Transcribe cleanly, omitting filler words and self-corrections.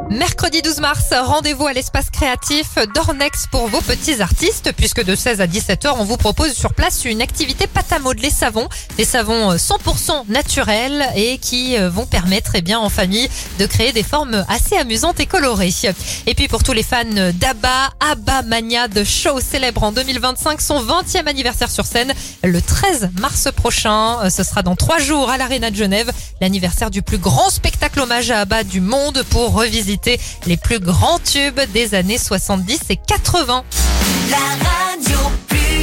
Mercredi 12 mars, rendez-vous à l'espace créatif d'Ornex pour vos petits artistes, puisque de 16 à 17h, on vous propose sur place une activité pâte à modeler savon. Des savons 100% naturels et qui vont permettre, en famille, de créer des formes assez amusantes et colorées. Et puis pour tous les fans d'ABBA, ABBA Mania de Show célèbre en 2025 son 20e anniversaire sur scène le 13 mars prochain. Ce sera dans 3 jours à l'Arena de Genève, l'anniversaire du plus grand spectacle hommage à ABBA du monde pour revisiter les plus grands tubes des années 70 et 80.